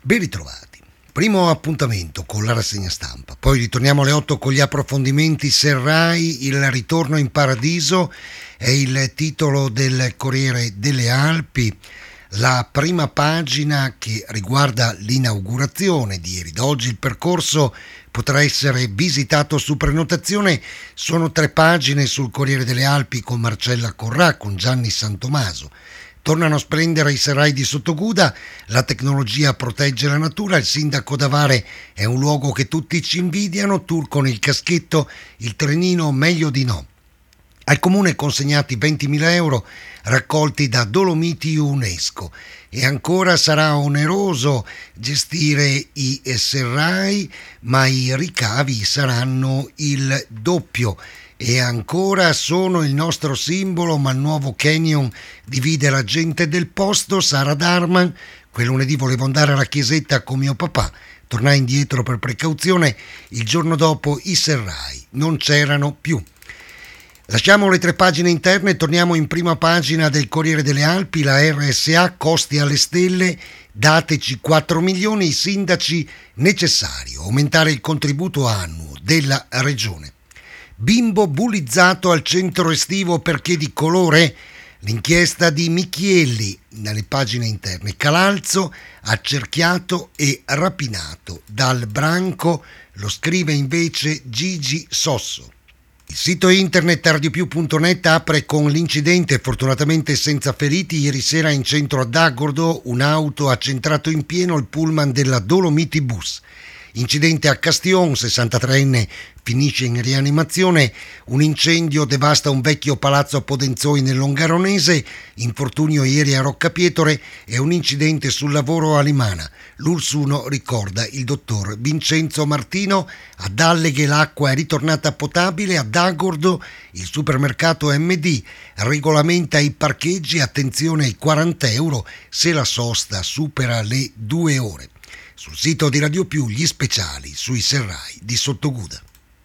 Ben ritrovati. Primo appuntamento con la rassegna stampa, poi ritorniamo alle 8 con gli approfondimenti serrai. Il ritorno in paradiso è il titolo del Corriere delle Alpi. La prima pagina che riguarda l'inaugurazione di ieri. Da oggi il percorso potrà essere visitato su prenotazione. Sono 3 pagine sul Corriere delle Alpi con Marcella Corrà, con Gianni Santomaso. Tornano a splendere i serrai di Sottoguda, la tecnologia protegge la natura, il sindaco d'Avare è un luogo che tutti ci invidiano, tour con il caschetto, il trenino meglio di no. Al comune consegnati 20.000 euro raccolti da Dolomiti UNESCO e ancora sarà oneroso gestire i serrai, ma i ricavi saranno il doppio. E ancora sono il nostro simbolo, ma il nuovo canyon divide la gente del posto. Sara Darman, quel lunedì volevo andare alla chiesetta con mio papà, tornai indietro per precauzione, il giorno dopo i serrai non c'erano più. Lasciamo le 3 pagine interne e torniamo in prima pagina del Corriere delle Alpi. La RSA, costi alle stelle, dateci 4 milioni, i sindaci necessario, aumentare il contributo annuo della regione. Bimbo bullizzato al centro estivo perché di colore? L'inchiesta di Michielli nelle pagine interne. Calalzo accerchiato e rapinato dal branco, lo scrive invece Gigi Sosso. Il sito internet radiopiù.net apre con l'incidente, fortunatamente senza feriti, ieri sera in centro ad Agordo, un'auto ha centrato in pieno il pullman della Dolomiti Bus. Incidente a Castion, 63enne finisce in rianimazione, un incendio devasta un vecchio palazzo a Podenzoi nel Longaronese, infortunio ieri a Roccapietore e un incidente sul lavoro a Limana. L'ULSS 1 ricorda il dottor Vincenzo Martino. A Dalleghe l'acqua è ritornata potabile, ad Agordo il supermercato MD regolamenta i parcheggi, attenzione ai 40 euro se la sosta supera le 2 ore. Sul sito di Radio Più gli speciali sui serrai di Sottoguda.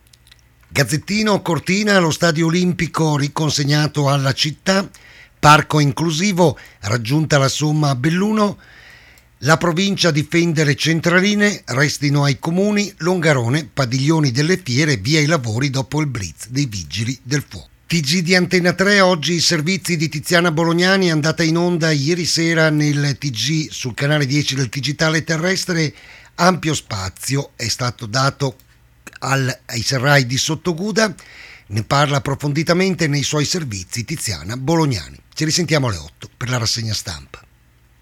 Gazzettino Cortina, lo stadio olimpico riconsegnato alla città, parco inclusivo, raggiunta la somma a Belluno, la provincia difende le centraline, restino ai comuni, Longarone, padiglioni delle fiere, via i lavori dopo il blitz dei vigili del fuoco. TG di Antena 3, oggi i servizi di Tiziana Bolognani, è andata in onda ieri sera nel TG sul canale 10 del Digitale Terrestre. Ampio spazio è stato dato ai serrai di Sottoguda, ne parla approfonditamente nei suoi servizi Tiziana Bolognani. Ci risentiamo alle 8 per la rassegna stampa.